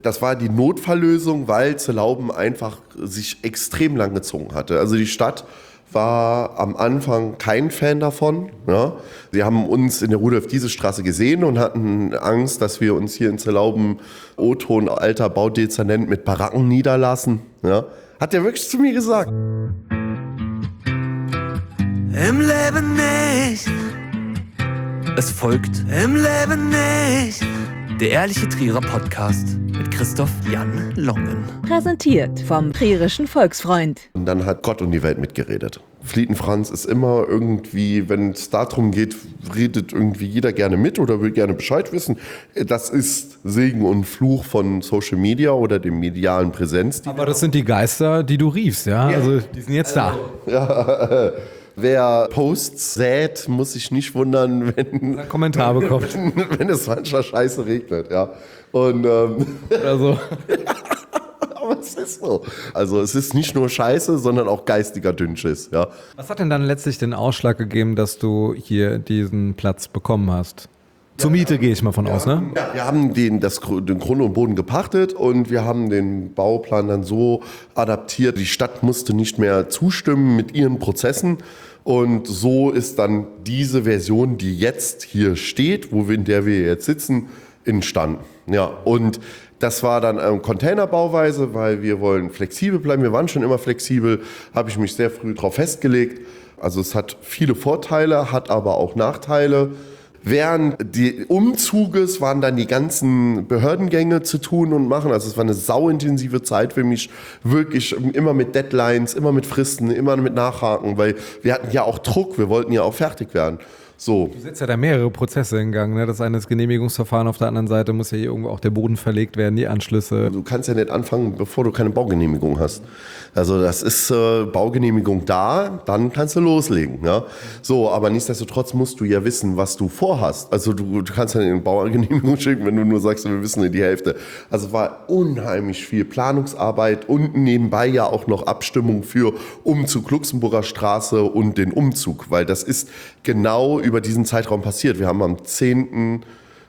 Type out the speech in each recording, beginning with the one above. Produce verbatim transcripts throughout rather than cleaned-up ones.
Das war die Notfalllösung, weil Zellauben einfach sich extrem lang gezogen hatte. Also die Stadt war am Anfang kein Fan davon. Ja. Sie haben uns in der Rudolf-Diese-Straße gesehen und hatten Angst, dass wir uns hier in Zellauben O-Ton alter Baudezernent mit Baracken niederlassen. Ja. Hat er wirklich zu mir gesagt. Im Leben nicht. Es folgt Im Leben nicht. der Ehrliche Trierer Podcast mit Christoph Jan Longen. Präsentiert vom Trierischen Volksfreund. Und dann hat Gott und die Welt mitgeredet. Flietenfranz ist immer irgendwie, wenn es darum geht, redet irgendwie jeder gerne mit oder will gerne Bescheid wissen. Das ist Segen und Fluch von Social Media oder dem medialen Präsenz. Aber das sind die Geister, die du riefst, ja? ja. Also die sind jetzt da. Ja, wer Posts sät, muss sich nicht wundern, wenn ein Kommentar bekommt. Wenn, wenn es manchmal scheiße regnet, ja. Und ähm, oder so. Aber es ist so. Also es ist nicht nur Scheiße, sondern auch geistiger Dünnschiss, ja. Was hat denn dann letztlich den Ausschlag gegeben, dass du hier diesen Platz bekommen hast? Zur Miete gehe ich mal von ja, aus, ne? Ja, wir haben den, das, den Grund und Boden gepachtet und wir haben den Bauplan dann so adaptiert. Die Stadt musste nicht mehr zustimmen mit ihren Prozessen. Und so ist dann diese Version, die jetzt hier steht, wo wir, in der wir jetzt sitzen, entstanden. Ja, und das war dann eine Containerbauweise, weil wir wollen flexibel bleiben. Wir waren schon immer flexibel, habe ich mich sehr früh darauf festgelegt. Also es hat viele Vorteile, hat aber auch Nachteile. Während des Umzuges waren dann die ganzen Behördengänge zu tun und machen. Also es war eine sauintensive Zeit für mich, wirklich immer mit Deadlines, immer mit Fristen, immer mit Nachhaken, weil wir hatten ja auch Druck, wir wollten ja auch fertig werden. So. Du setzt ja da mehrere Prozesse in Gang, ne? Das eine ist Genehmigungsverfahren, auf der anderen Seite muss ja hier irgendwo auch der Boden verlegt werden, die Anschlüsse. Du kannst ja nicht anfangen, bevor du keine Baugenehmigung hast. Also das ist äh, Baugenehmigung da, dann kannst du loslegen. Ja? So, aber nichtsdestotrotz musst du ja wissen, was du vorhast. Also du, du kannst ja eine Baugenehmigung schicken, wenn du nur sagst, wir wissen nicht die Hälfte. Also es war unheimlich viel Planungsarbeit und nebenbei ja auch noch Abstimmung für Umzug Luxemburger Straße und den Umzug, weil das ist genau über diesen Zeitraum passiert. Wir haben am zehnten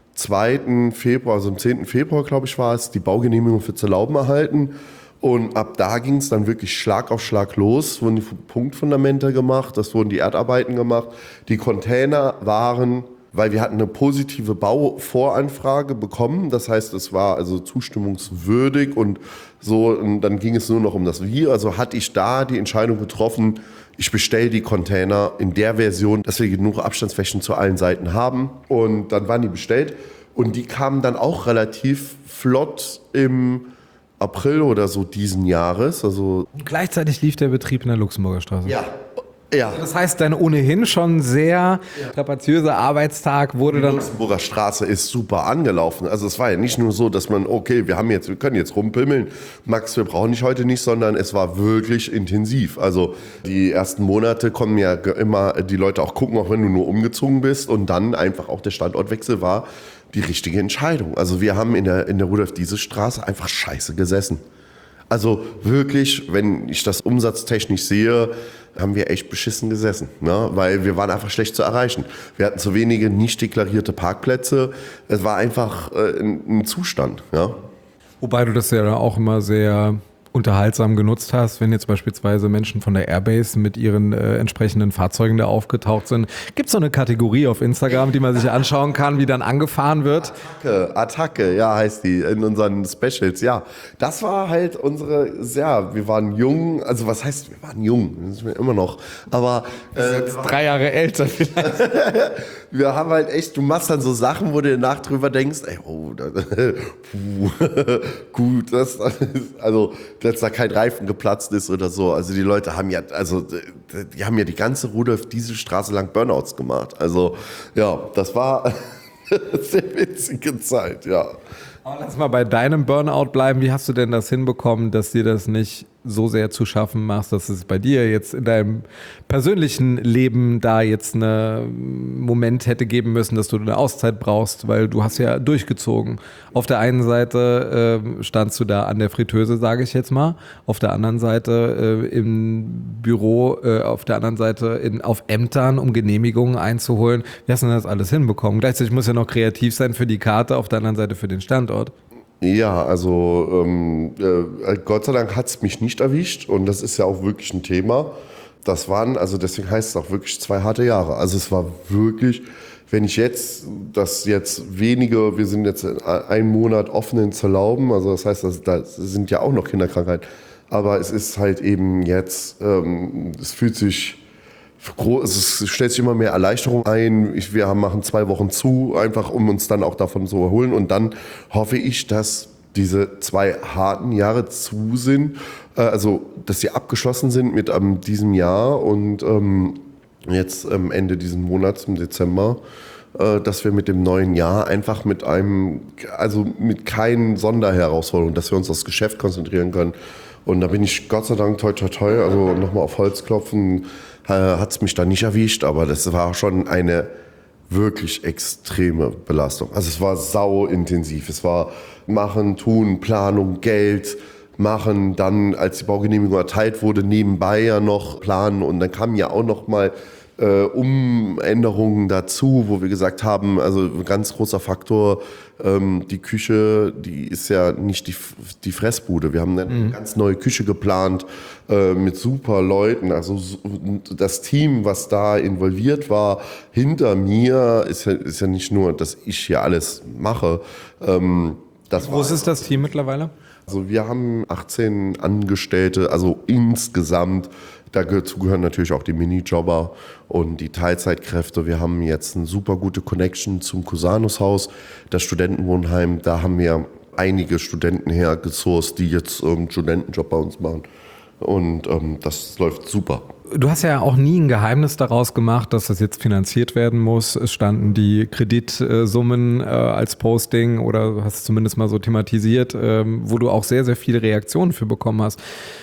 zweiten Februar, also am zehnten Februar, glaube ich, war es, die Baugenehmigung für Zellauben erhalten. Und ab da ging es dann wirklich Schlag auf Schlag los. Es wurden die Punktfundamente gemacht, es wurden die Erdarbeiten gemacht. Die Container waren, weil wir hatten eine positive Bauvoranfrage bekommen. Das heißt, es war also zustimmungswürdig und so. Und dann ging es nur noch um das Wie. Also hatte ich da die Entscheidung getroffen, ich bestelle die Container in der Version, dass wir genug Abstandsflächen zu allen Seiten haben. Und dann waren die bestellt. Und die kamen dann auch relativ flott im April oder so diesen Jahres. Also und gleichzeitig lief der Betrieb in der Luxemburger Straße. Ja. Ja. Das heißt, dein ohnehin schon sehr strapaziöser Arbeitstag wurde die dann... Die Luxemburger Straße ist super angelaufen. Also es war ja nicht nur so, dass man, okay, wir haben jetzt, wir können jetzt rumpimmeln, Max, wir brauchen dich heute nicht, sondern es war wirklich intensiv. Also die ersten Monate kommen ja immer die Leute auch gucken, auch wenn du nur umgezogen bist, und dann einfach auch der Standortwechsel war die richtige Entscheidung. Also wir haben in der, in der Rudolf-Diese-Straße einfach scheiße gesessen. Also wirklich, wenn ich das umsatztechnisch sehe, haben wir echt beschissen gesessen, ne? Weil wir waren einfach schlecht zu erreichen. Wir hatten zu wenige nicht deklarierte Parkplätze. Es war einfach äh, ein, ein Zustand. Ja? Wobei du das ja dann auch immer sehr unterhaltsam genutzt hast, wenn jetzt beispielsweise Menschen von der Airbase mit ihren äh, entsprechenden Fahrzeugen da aufgetaucht sind. Gibt es so eine Kategorie auf Instagram, die man sich anschauen kann, wie dann angefahren wird? Attacke, Attacke, ja, heißt die in unseren Specials, ja. Das war halt unsere, ja, wir waren jung, also was heißt, wir waren jung, das sind wir immer noch, aber äh, drei Jahre älter vielleicht. Wir haben halt echt, du machst dann so Sachen, wo du danach drüber denkst, ey, oh, das, puh, gut, das, also, dass da kein Reifen geplatzt ist oder so. Also die Leute haben ja, also die haben ja die ganze Rudolf-Diese-Straße lang Burnouts gemacht. Also ja, das war eine sehr witzige Zeit, ja. Aber lass mal bei deinem Burnout bleiben. Wie hast du denn das hinbekommen, dass dir das nicht so sehr zu schaffen machst, dass es bei dir jetzt in deinem persönlichen Leben da jetzt einen Moment hätte geben müssen, dass du eine Auszeit brauchst, weil du hast ja durchgezogen. Auf der einen Seite äh, standst du da an der Fritteuse, sage ich jetzt mal, auf der anderen Seite äh, im Büro, äh, auf der anderen Seite in, auf Ämtern, um Genehmigungen einzuholen. Wie hast du denn das alles hinbekommen? Gleichzeitig muss ja noch kreativ sein für die Karte, auf der anderen Seite für den Standort. Ja, also ähm, äh, Gott sei Dank hat es mich nicht erwischt und das ist ja auch wirklich ein Thema. Das waren, also deswegen heißt es auch wirklich zwei harte Jahre. Also es war wirklich, wenn ich jetzt, das jetzt wenige, wir sind jetzt einen Monat offen in Zerlauben, also das heißt, das, das sind ja auch noch Kinderkrankheiten, aber es ist halt eben jetzt, ähm, es fühlt sich Es stellt sich immer mehr Erleichterung ein. Ich, wir machen zwei Wochen zu, einfach um uns dann auch davon zu erholen. Und dann hoffe ich, dass diese zwei harten Jahre zu sind, äh, also dass sie abgeschlossen sind mit ähm, diesem Jahr und ähm, jetzt ähm, Ende dieses Monats, im Dezember, äh, dass wir mit dem neuen Jahr einfach mit einem, also mit keinen Sonderherausforderungen, dass wir uns aufs Geschäft konzentrieren können. Und da bin ich Gott sei Dank toi toi toi, also nochmal auf Holz klopfen, hat es mich da nicht erwischt, aber das war schon eine wirklich extreme Belastung. Also es war sau intensiv. Es war machen, tun, Planung, Geld, machen, dann als die Baugenehmigung erteilt wurde, nebenbei ja noch planen und dann kamen ja auch noch mal äh, Umänderungen dazu, wo wir gesagt haben, also ein ganz großer Faktor, ähm, die Küche, die ist ja nicht die, die Fressbude. Wir haben eine mhm. ganz neue Küche geplant äh, mit super Leuten. Also das Team, was da involviert war, hinter mir, ist ja, ist ja nicht nur, dass ich hier alles mache. Ähm, das Wo ist das Team mittlerweile? Also wir haben achtzehn Angestellte, also insgesamt. Dazu gehören natürlich auch die Minijobber und die Teilzeitkräfte. Wir haben jetzt eine super gute Connection zum Cusanus-Haus, das Studentenwohnheim. Da haben wir einige Studenten hergesourced, die jetzt ähm, Studentenjob bei uns machen. Und ähm, das läuft super. Du hast ja auch nie ein Geheimnis daraus gemacht, dass das jetzt finanziert werden muss. Es standen die Kreditsummen äh, als Posting oder du hast es zumindest mal so thematisiert, ähm, wo du auch sehr, sehr viele Reaktionen für bekommen hast.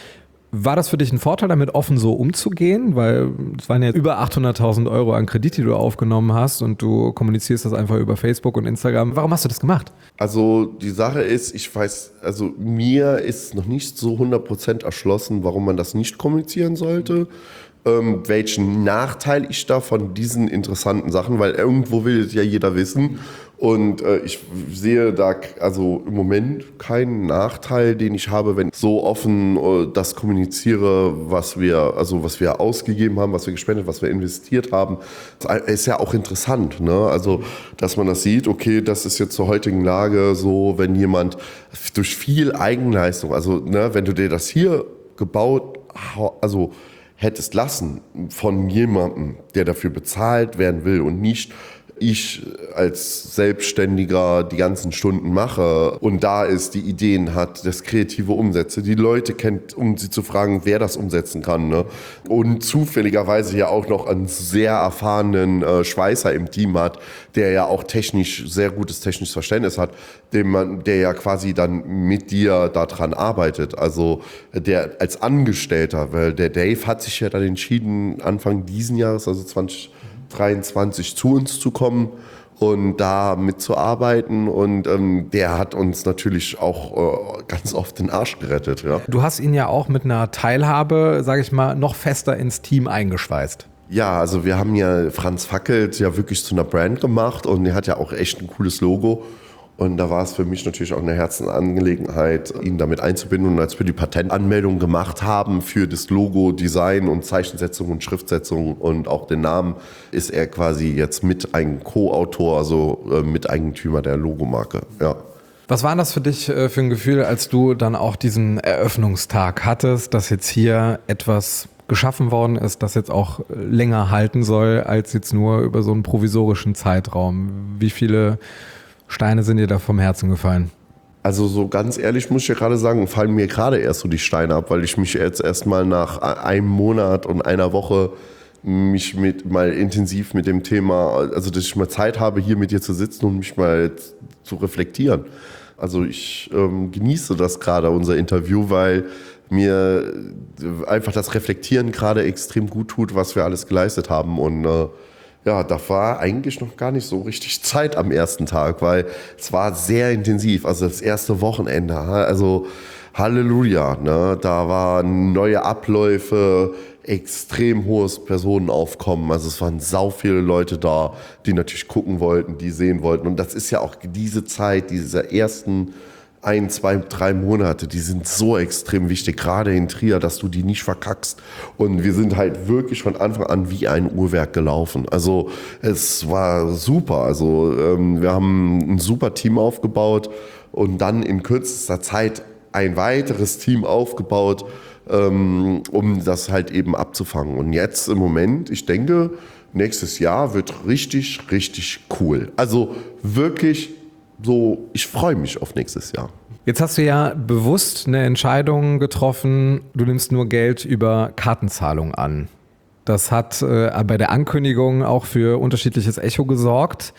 War das für dich ein Vorteil, damit offen so umzugehen? Weil es waren ja über achthunderttausend Euro an Kredit, die du aufgenommen hast und du kommunizierst das einfach über Facebook und Instagram. Warum hast du das gemacht? Also die Sache ist, ich weiß, also mir ist noch nicht so hundert Prozent erschlossen, warum man das nicht kommunizieren sollte. Ähm, welchen Nachteil ich da von diesen interessanten Sachen, weil irgendwo will es ja jeder wissen. Und äh, ich sehe da also im Moment keinen Nachteil, den ich habe, wenn ich so offen äh, das kommuniziere, was wir, also was wir ausgegeben haben, was wir gespendet, was wir investiert haben. Das ist ja auch interessant, ne? Also, dass man das sieht, okay, das ist jetzt zur heutigen Lage so, wenn jemand durch viel Eigenleistung, also ne, wenn du dir das hier gebaut, also hättest lassen von jemandem, der dafür bezahlt werden will und nicht ich als Selbstständiger die ganzen Stunden mache und da ist, die Ideen hat, das kreative Umsätze, die Leute kennt, um sie zu fragen, wer das umsetzen kann. Ne? Und zufälligerweise ja auch noch einen sehr erfahrenen äh, Schweißer im Team hat, der ja auch technisch sehr gutes technisches Verständnis hat, dem man, der ja quasi dann mit dir daran arbeitet. Also der als Angestellter, weil der Dave hat sich ja dann entschieden, Anfang diesen Jahres, also zwanzig dreiundzwanzig zu uns zu kommen und da mitzuarbeiten und ähm, der hat uns natürlich auch äh, ganz oft den Arsch gerettet. Ja. Du hast ihn ja auch mit einer Teilhabe, sage ich mal, noch fester ins Team eingeschweißt. Ja, also wir haben ja Franz Fackelt ja wirklich zu einer Brand gemacht und er hat ja auch echt ein cooles Logo. Und da war es für mich natürlich auch eine Herzensangelegenheit, ihn damit einzubinden. Und als wir die Patentanmeldung gemacht haben für das Logo, Design und Zeichensetzung und Schriftsetzung und auch den Namen, ist er quasi jetzt mit ein Co-Autor, also äh, Miteigentümer der Logomarke. Ja. Was war das für dich äh, für ein Gefühl, als du dann auch diesen Eröffnungstag hattest, dass jetzt hier etwas geschaffen worden ist, das jetzt auch länger halten soll, als jetzt nur über so einen provisorischen Zeitraum? Wie viele Steine sind dir da vom Herzen gefallen? Also so ganz ehrlich muss ich ja gerade sagen, fallen mir gerade erst so die Steine ab, weil ich mich jetzt erstmal nach einem Monat und einer Woche mich mit, mal intensiv mit dem Thema, also dass ich mal Zeit habe, hier mit dir zu sitzen und mich mal zu reflektieren. Also ich ähm, genieße das gerade, unser Interview, weil mir einfach das Reflektieren gerade extrem gut tut, was wir alles geleistet haben und äh, ja, da war eigentlich noch gar nicht so richtig Zeit am ersten Tag, weil es war sehr intensiv, also das erste Wochenende, also Halleluja, ne? Da waren neue Abläufe, extrem hohes Personenaufkommen, also es waren sau viele Leute da, die natürlich gucken wollten, die sehen wollten und das ist ja auch diese Zeit, diese ersten ein, zwei, drei Monate, die sind so extrem wichtig, gerade in Trier, dass du die nicht verkackst. Und wir sind halt wirklich von Anfang an wie ein Uhrwerk gelaufen. Also es war super. Also ähm, wir haben ein super Team aufgebaut und dann in kürzester Zeit ein weiteres Team aufgebaut, ähm, um das halt eben abzufangen. Und jetzt im Moment, ich denke, nächstes Jahr wird richtig, richtig cool. Also wirklich so, ich freue mich auf nächstes Jahr. Jetzt hast du ja bewusst eine Entscheidung getroffen, du nimmst nur Geld über Kartenzahlung an. Das hat äh, bei der Ankündigung auch für unterschiedliches Echo gesorgt.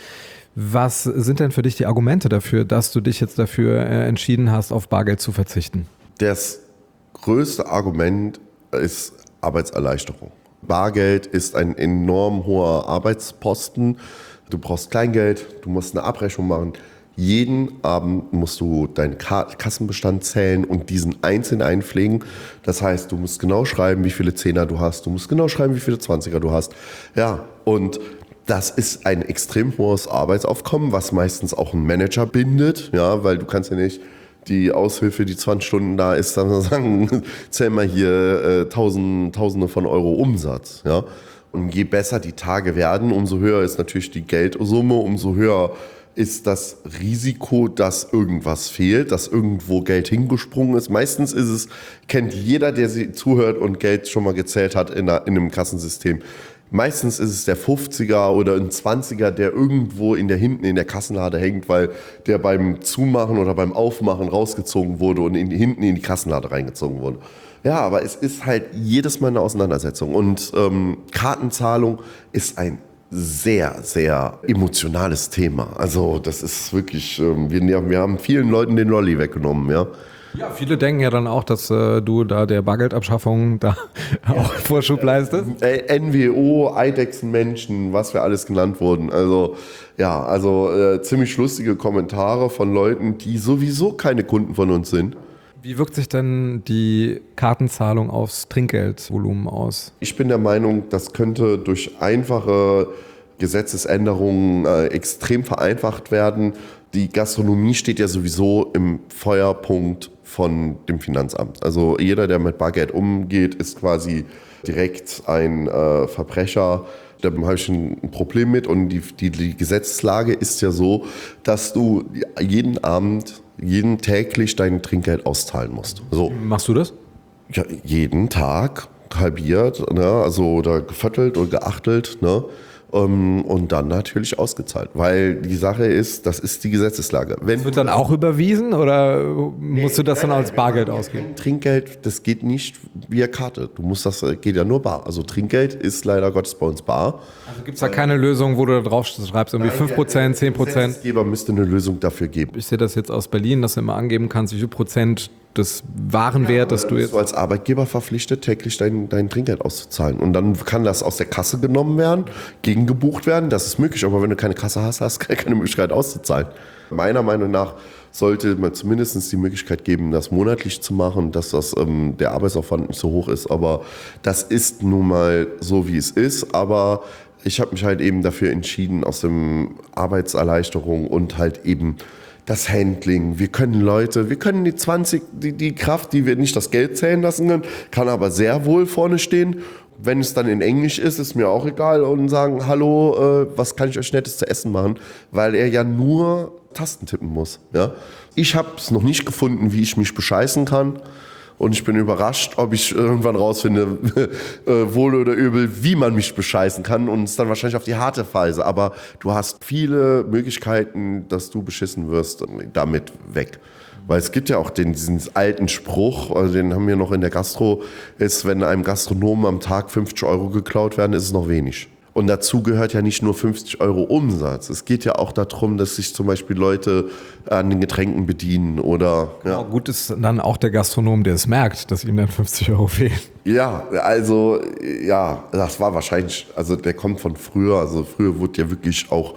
Was sind denn für dich die Argumente dafür, dass du dich jetzt dafür äh, entschieden hast, auf Bargeld zu verzichten? Das größte Argument ist Arbeitserleichterung. Bargeld ist ein enorm hoher Arbeitsposten. Du brauchst Kleingeld, du musst eine Abrechnung machen. Jeden Abend musst du deinen Kassenbestand zählen und diesen einzeln einpflegen. Das heißt, du musst genau schreiben, wie viele Zehner du hast. Du musst genau schreiben, wie viele Zwanziger du hast. Ja, und das ist ein extrem hohes Arbeitsaufkommen, was meistens auch einen Manager bindet. Ja, weil du kannst ja nicht die Aushilfe, die zwanzig Stunden da ist, dann sagen, zähl mal hier äh, tausend, Tausende von Euro Umsatz. Ja? Und je besser die Tage werden, umso höher ist natürlich die Geldsumme, umso höher ist das Risiko, dass irgendwas fehlt, dass irgendwo Geld hingesprungen ist. Meistens ist es, kennt jeder, der sie zuhört und Geld schon mal gezählt hat in, einer, in einem Kassensystem. Meistens ist es der fünfziger oder ein zwanziger, der irgendwo in der hinten in der Kassenlade hängt, weil der beim Zumachen oder beim Aufmachen rausgezogen wurde und in, hinten in die Kassenlade reingezogen wurde. Ja, aber es ist halt jedes Mal eine Auseinandersetzung. Und ähm, Kartenzahlung ist ein sehr, sehr emotionales Thema. Also das ist wirklich, ähm, wir, wir haben vielen Leuten den Lolli weggenommen, ja. Ja, viele denken ja dann auch, dass äh, du da der Bargeldabschaffung da auch Vorschub leistest. Äh, N W O, Eidechsenmenschen, was wir alles genannt wurden. Also ja, also äh, ziemlich lustige Kommentare von Leuten, die sowieso keine Kunden von uns sind. Wie wirkt sich denn die Kartenzahlung aufs Trinkgeldvolumen aus? Ich bin der Meinung, das könnte durch einfache Gesetzesänderungen äh, extrem vereinfacht werden. Die Gastronomie steht ja sowieso im Feuerpunkt von dem Finanzamt. Also jeder, der mit Bargeld umgeht, ist quasi direkt ein äh, Verbrecher. Da habe ich ein Problem mit. Und die, die, die Gesetzeslage ist ja so, dass du jeden Abend, jeden täglich dein Trinkgeld auszahlen musst. So. Machst du das? Ja, jeden Tag halbiert, ne? Also oder geviertelt oder geachtelt, ne? Um, und dann natürlich ausgezahlt. Weil die Sache ist, das ist die Gesetzeslage. Wenn das wird dann auch überwiesen oder musst du das dann als Bargeld ausgeben? Trinkgeld, das geht nicht via Karte. Du musst das, geht ja nur bar. Also Trinkgeld ist leider Gottes bei uns bar. Also gibt es da keine Lösung, wo du da drauf schreibst, irgendwie fünf Prozent, zehn Prozent? Der Gesetzgeber müsste eine Lösung dafür geben. Ich sehe das jetzt aus Berlin, dass du immer angeben kannst, wie viel Prozent des Warenwert, dass du jetzt... Du als Arbeitgeber verpflichtet, täglich dein, dein Trinkgeld auszuzahlen. Und dann kann das aus der Kasse genommen werden, gegengebucht werden. Das ist möglich, aber wenn du keine Kasse hast, hast du keine Möglichkeit auszuzahlen. Meiner Meinung nach sollte man zumindest die Möglichkeit geben, das monatlich zu machen, dass das, ähm, der Arbeitsaufwand nicht so hoch ist. Aber das ist nun mal so, wie es ist. Aber ich habe mich halt eben dafür entschieden, aus dem Arbeitserleichterung und halt eben das Handling. Wir können Leute, wir können die zwanzig, die, die Kraft, die wir nicht das Geld zählen lassen können, kann aber sehr wohl vorne stehen. Wenn es dann in Englisch ist, ist mir auch egal und sagen, hallo, äh, was kann ich euch Nettes zu essen machen? Weil er ja nur Tasten tippen muss. Ja? Ich habe es noch nicht gefunden, wie ich mich bescheißen kann. Und ich bin überrascht, ob ich irgendwann rausfinde, äh, wohl oder übel, wie man mich bescheißen kann. Und es dann wahrscheinlich auf die harte Weise. Aber du hast viele Möglichkeiten, dass du beschissen wirst, damit weg. Weil es gibt ja auch den, diesen alten Spruch, also den haben wir noch in der Gastro, ist, wenn einem Gastronomen am Tag fünfzig Euro geklaut werden, ist es noch wenig. Und dazu gehört ja nicht nur fünfzig Euro Umsatz. Es geht ja auch darum, dass sich zum Beispiel Leute an den Getränken bedienen oder... Ja. Ja, gut ist dann auch der Gastronom, der es merkt, dass ihm dann fünfzig Euro fehlen. Ja, also ja, das war wahrscheinlich, also der kommt von früher. Also früher wurde ja wirklich auch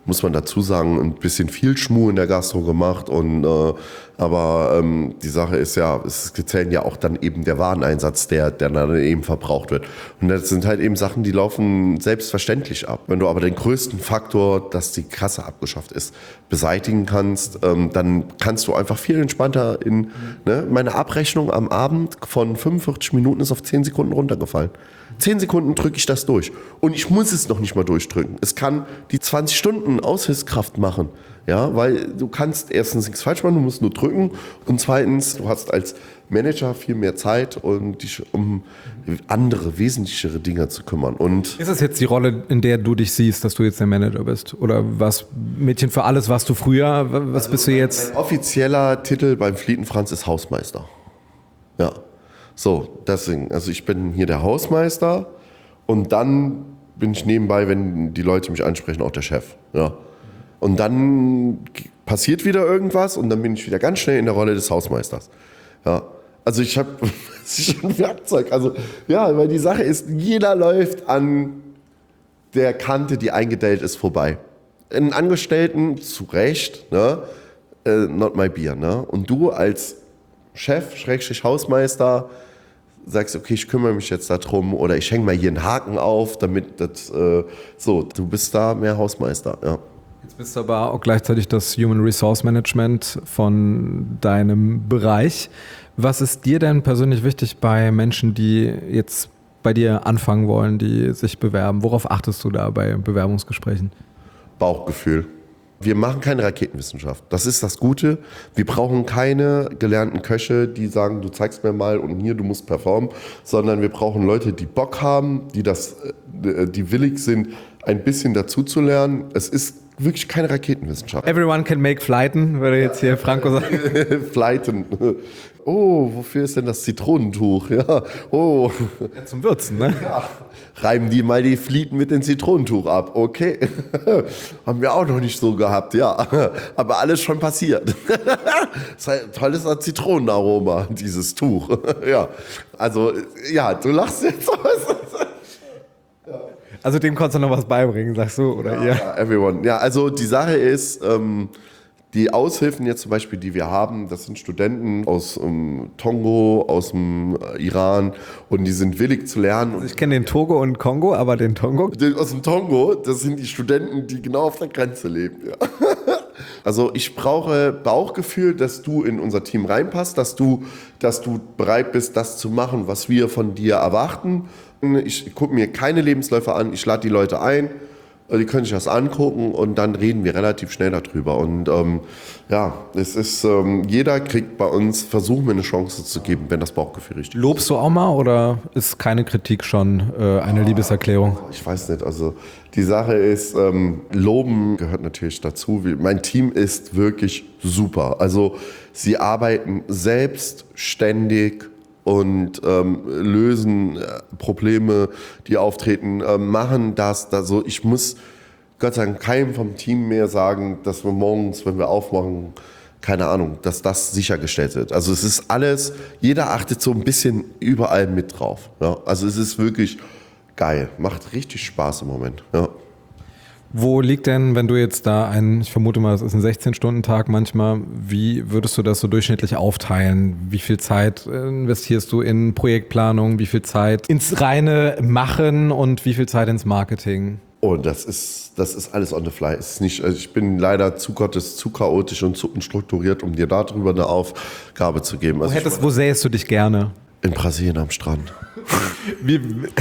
muss man dazu sagen, ein bisschen viel Schmuh in der Gastro gemacht. Und, äh, aber ähm, die Sache ist ja, es zählen ja auch dann eben der Wareneinsatz, der, der dann eben verbraucht wird. Und das sind halt eben Sachen, die laufen selbstverständlich ab. Wenn du aber den größten Faktor, dass die Kasse abgeschafft ist, beseitigen kannst, ähm, dann kannst du einfach viel entspannter in, ne, meine Abrechnung am Abend von fünfundvierzig Minuten ist auf zehn Sekunden runtergefallen. zehn Sekunden drücke ich das durch. Und ich muss es noch nicht mal durchdrücken. Es kann die zwanzig Stunden Aushilfskraft machen. Ja, weil du kannst erstens nichts falsch machen, du musst nur drücken. Und zweitens, du hast als Manager viel mehr Zeit, um dich um andere, wesentlichere Dinge zu kümmern. Und ist es jetzt die Rolle, in der du dich siehst, dass du jetzt der Manager bist? Oder was, Mädchen für alles warst du früher? Was also bist du jetzt? Mein offizieller Titel beim Flietenfranz ist Hausmeister. Ja. So, deswegen, also ich bin hier der Hausmeister und dann bin ich nebenbei, wenn die Leute mich ansprechen, auch der Chef. Ja. Und dann passiert wieder irgendwas und dann bin ich wieder ganz schnell in der Rolle des Hausmeisters. Ja. Also ich habe ein Werkzeug. Also ja, weil die Sache ist, jeder läuft an der Kante, die eingedellt ist, vorbei. Einen Angestellten, zu Recht, ne, äh, not my beer. Ne? Und du als Chef, Schrägstrich Hausmeister, sagst, okay, ich kümmere mich jetzt darum oder ich hänge mal hier einen Haken auf, damit das, äh, so, du bist da mehr Hausmeister, ja. Jetzt bist du aber auch gleichzeitig das Human Resource Management von deinem Bereich. Was ist dir denn persönlich wichtig bei Menschen, die jetzt bei dir anfangen wollen, die sich bewerben? Worauf achtest du da bei Bewerbungsgesprächen? Bauchgefühl. Wir machen keine Raketenwissenschaft. Das ist das Gute. Wir brauchen keine gelernten Köche, die sagen, du zeigst mir mal und hier, du musst performen, sondern wir brauchen Leute, die Bock haben, die, das, die willig sind, ein bisschen dazu zu lernen. Es ist wirklich keine Raketenwissenschaft. Everyone can make flighten, würde jetzt hier Franco sagen. Flighten. Oh, wofür ist denn das Zitronentuch? Ja, oh. Ja, zum Würzen, ne? Ja. Reiben die mal die Flieten mit dem Zitronentuch ab. Okay. Haben wir auch noch nicht so gehabt, ja. Aber alles schon passiert. Das ist ein tolles Zitronenaroma, dieses Tuch. Ja. Also, ja, du lachst jetzt aus. Also dem konntest du noch was beibringen, sagst du, oder ja, ihr? Ja, everyone. Ja, also die Sache ist, ähm, die Aushilfen jetzt zum Beispiel, die wir haben, das sind Studenten aus ähm, Togo, aus dem äh, Iran und die sind willig zu lernen. Also ich kenne den Togo und Kongo, aber den Tongo? Aus dem Togo, das sind die Studenten, die genau auf der Grenze leben. Ja. Also ich brauche Bauchgefühl, dass du in unser Team reinpasst, dass du, dass du bereit bist, das zu machen, was wir von dir erwarten. Ich gucke mir keine Lebensläufe an, ich lade die Leute ein, die können sich das angucken und dann reden wir relativ schnell darüber. Und ähm, ja, es ist, ähm, jeder kriegt bei uns, versuchen wir eine Chance zu geben, wenn das Bauchgefühl richtig ist. Lobst du auch mal oder ist keine Kritik schon äh, eine Liebeserklärung? Ich weiß nicht, also die Sache ist, ähm, Loben gehört natürlich dazu. Mein Team ist wirklich super. Also sie arbeiten selbstständig und ähm, lösen äh, Probleme, die auftreten, äh, machen das. Also ich muss Gott sei Dank keinem vom Team mehr sagen, dass wir morgens, wenn wir aufmachen, keine Ahnung, dass das sichergestellt wird. Also es ist alles, jeder achtet so ein bisschen überall mit drauf. Ja? Also es ist wirklich geil, macht richtig Spaß im Moment. Ja. Wo liegt denn, wenn du jetzt da ein, ich vermute mal, das ist ein sechzehn-Stunden-Tag manchmal, wie würdest du das so durchschnittlich aufteilen? Wie viel Zeit investierst du in Projektplanung, wie viel Zeit ins reine Machen und wie viel Zeit ins Marketing? Oh, das ist, das ist alles on the fly. Es ist nicht, also ich bin leider zu Gottes zu chaotisch und zu unstrukturiert, um dir darüber eine Aufgabe zu geben. Also wo, hättest, wo sähst du dich gerne? In Brasilien am Strand. Wie,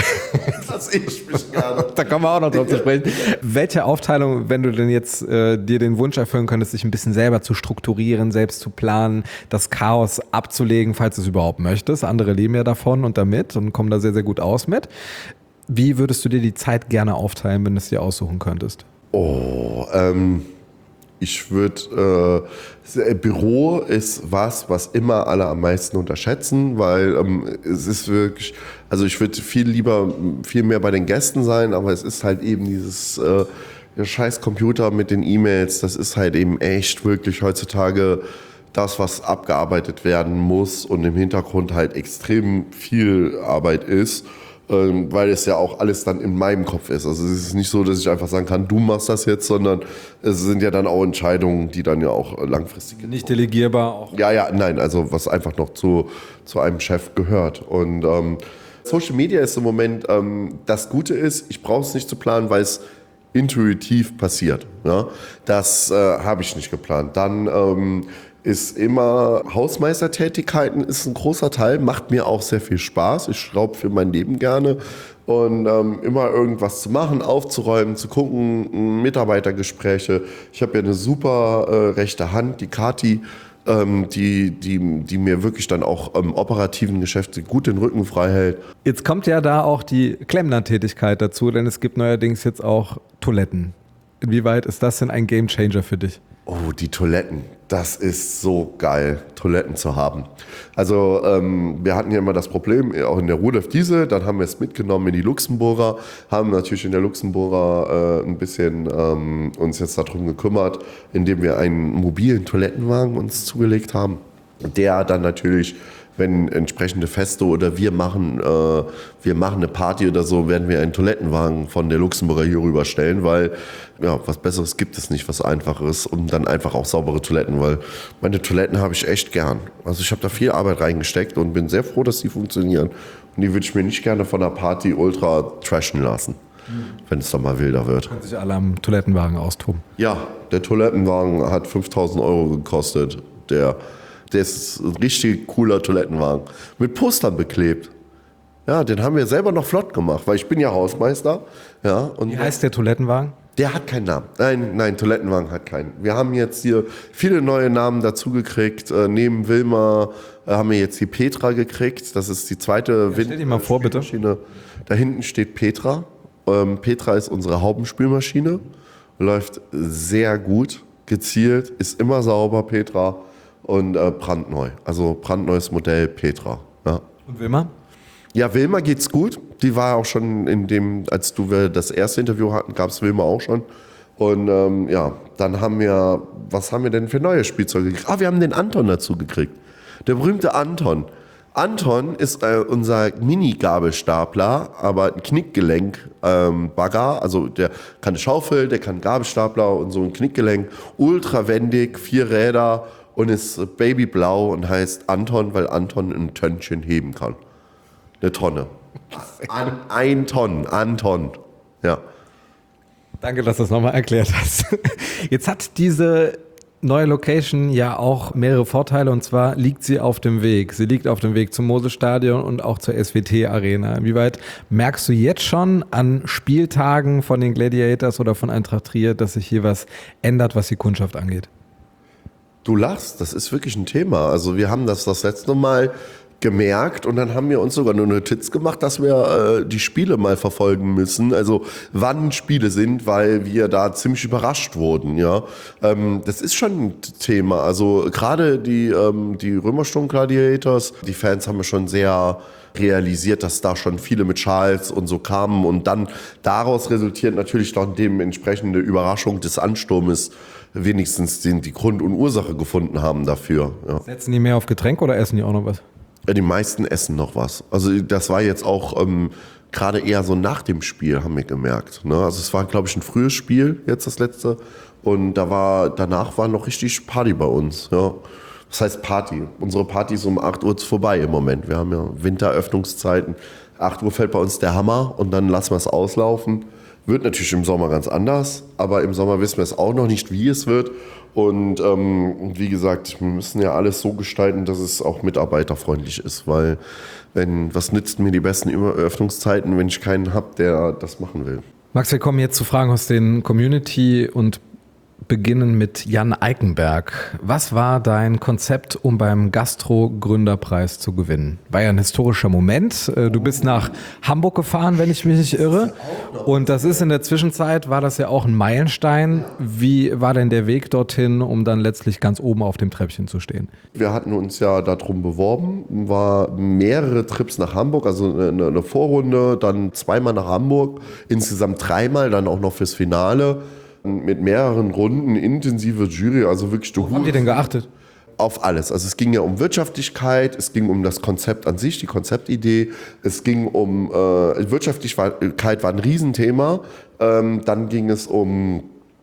das sehe ich mich gerne. Da kommen wir auch noch drauf zu sprechen. Welche Aufteilung, wenn du denn jetzt äh, dir den Wunsch erfüllen könntest, dich ein bisschen selber zu strukturieren, selbst zu planen, das Chaos abzulegen, falls du es überhaupt möchtest. Andere leben ja davon und damit und kommen da sehr, sehr gut aus mit. Wie würdest du dir die Zeit gerne aufteilen, wenn du es dir aussuchen könntest? Oh, ähm, ich würde, äh, Büro ist was, was immer alle am meisten unterschätzen, weil ähm, es ist wirklich, also ich würde viel lieber, viel mehr bei den Gästen sein, aber es ist halt eben dieses, äh, der scheiß Computer mit den E-Mails, das ist halt eben echt wirklich heutzutage das, was abgearbeitet werden muss und im Hintergrund halt extrem viel Arbeit ist. ähm, weil es ja auch alles dann in meinem Kopf ist. Also es ist nicht so, dass ich einfach sagen kann, du machst das jetzt, sondern es sind ja dann auch Entscheidungen, die dann ja auch langfristig Nicht delegierbar auch. Ja, ja, nein, also was einfach noch zu, zu einem Chef gehört. Und ähm, Social Media ist im Moment, ähm, das Gute ist, ich brauche es nicht zu planen, weil es intuitiv passiert. Ja? Das äh, habe ich nicht geplant. Dann ähm, ist immer Hausmeistertätigkeiten ist ein großer Teil, macht mir auch sehr viel Spaß. Ich schraube für mein Leben gerne. Und ähm, immer irgendwas zu machen, aufzuräumen, zu gucken, Mitarbeitergespräche. Ich habe ja eine super äh, rechte Hand, die Kati, ähm, die, die, die mir wirklich dann auch im operativen Geschäft gut den Rücken frei hält. Jetzt kommt ja da auch die Klempner-Tätigkeit dazu, denn es gibt neuerdings jetzt auch Toiletten. Inwieweit ist das denn ein Gamechanger für dich? Oh, die Toiletten. Das ist so geil, Toiletten zu haben. Also ähm, wir hatten ja immer das Problem, auch in der Rudolf Diesel, dann haben wir es mitgenommen in die Luxemburger, haben natürlich in der Luxemburger äh, ein bisschen ähm, uns jetzt darum gekümmert, indem wir einen mobilen Toilettenwagen uns zugelegt haben, der dann natürlich, wenn entsprechende Feste oder wir machen, äh, wir machen eine Party oder so, werden wir einen Toilettenwagen von der Luxemburger hier rüberstellen, weil ja, was Besseres gibt es nicht, was Einfacheres und dann einfach auch saubere Toiletten, weil meine Toiletten habe ich echt gern. Also ich habe da viel Arbeit reingesteckt und bin sehr froh, dass die funktionieren. Und die würde ich mir nicht gerne von der Party ultra trashen lassen, mhm. wenn es dann mal wilder wird. Können sich alle am Toilettenwagen austoben. Ja, der Toilettenwagen hat fünftausend Euro gekostet. Der, der ist ein richtig cooler Toilettenwagen. Mit Postern beklebt. Ja, den haben wir selber noch flott gemacht, weil ich bin ja Hausmeister. Ja, und Wie heißt der Toilettenwagen? Der hat keinen Namen. Nein, nein, Toilettenwagen hat keinen. Wir haben jetzt hier viele neue Namen dazugekriegt. Äh, neben Wilma äh, haben wir jetzt die Petra gekriegt. Das ist die zweite ja, Stell dir mal vor, bitte. Da hinten steht Petra. Ähm, Petra ist unsere Haubenspülmaschine. Läuft sehr gut, gezielt, ist immer sauber, Petra. Und äh, brandneu. Also brandneues Modell Petra. Ja. Und Wilma? Ja, Wilma geht's gut. Die war auch schon in dem, als du wir das erste Interview hatten, gab es Wilma auch schon. Und ähm, ja, dann haben wir, was haben wir denn für neue Spielzeuge gekriegt? Ah, wir haben den Anton dazu gekriegt. Der berühmte Anton. Anton ist äh, unser Mini-Gabelstapler, aber ein Knickgelenk-Bagger. Ähm, also der kann eine Schaufel, der kann einen Gabelstapler und so ein Knickgelenk. Ultra wendig, vier Räder und ist babyblau und heißt Anton, weil Anton ein Tönnchen heben kann. Eine Tonne. An, ein Tonnen, Anton. Ja. Danke, dass du das nochmal erklärt hast. Jetzt hat diese neue Location ja auch mehrere Vorteile und zwar liegt sie auf dem Weg. Sie liegt auf dem Weg zum Mosel-Stadion und auch zur S W T-Arena. Inwieweit merkst du jetzt schon an Spieltagen von den Gladiators oder von Eintracht Trier, dass sich hier was ändert, was die Kundschaft angeht? Du lachst, das ist wirklich ein Thema. Also wir haben das das letzte Mal gemerkt und dann haben wir uns sogar nur eine Notiz gemacht, dass wir äh, die Spiele mal verfolgen müssen, also wann Spiele sind, weil wir da ziemlich überrascht wurden, ja. Ähm, das ist schon ein Thema, also gerade die, ähm, die Römersturm Gladiators, die Fans haben ja schon sehr realisiert, dass da schon viele mit Schals und so kamen und dann daraus resultiert natürlich dann dementsprechende Überraschung des Ansturmes wenigstens den, die Grund und Ursache gefunden haben dafür. Ja. Setzen die mehr auf Getränke oder essen die auch noch was? Ja, die meisten essen noch was. Also das war jetzt auch ähm, gerade eher so nach dem Spiel, haben wir gemerkt. Ne? Also es war, glaube ich, ein frühes Spiel, jetzt das letzte. Und da war, danach war noch richtig Party bei uns. Ja. Das heißt Party. Unsere Party ist um acht Uhr vorbei im Moment. Wir haben ja Winteröffnungszeiten. acht Uhr fällt bei uns der Hammer und dann lassen wir es auslaufen. Wird natürlich im Sommer ganz anders, aber im Sommer wissen wir es auch noch nicht, wie es wird. Und ähm, wie gesagt, wir müssen ja alles so gestalten, dass es auch mitarbeiterfreundlich ist, weil wenn, was nützt mir die besten Öffnungszeiten, wenn ich keinen habe, der das machen will. Max, wir kommen jetzt zu Fragen aus den Community und beginnen mit Jan Eikenberg. Was war dein Konzept, um beim Gastro-Gründerpreis zu gewinnen? War ja ein historischer Moment. Du bist nach Hamburg gefahren, wenn ich mich nicht irre. Und das ist in der Zwischenzeit, war das ja auch ein Meilenstein. Wie war denn der Weg dorthin, um dann letztlich ganz oben auf dem Treppchen zu stehen? Wir hatten uns ja darum beworben, war mehrere Trips nach Hamburg, also eine, eine Vorrunde, dann zweimal nach Hamburg, insgesamt dreimal, dann auch noch fürs Finale. Mit mehreren Runden, intensive Jury, also wirklich... Worauf haben die denn geachtet? auf alles. Also es ging ja um Wirtschaftlichkeit, es ging um das Konzept an sich, die Konzeptidee, es ging um äh, Wirtschaftlichkeit war ein Riesenthema, ähm, dann ging es um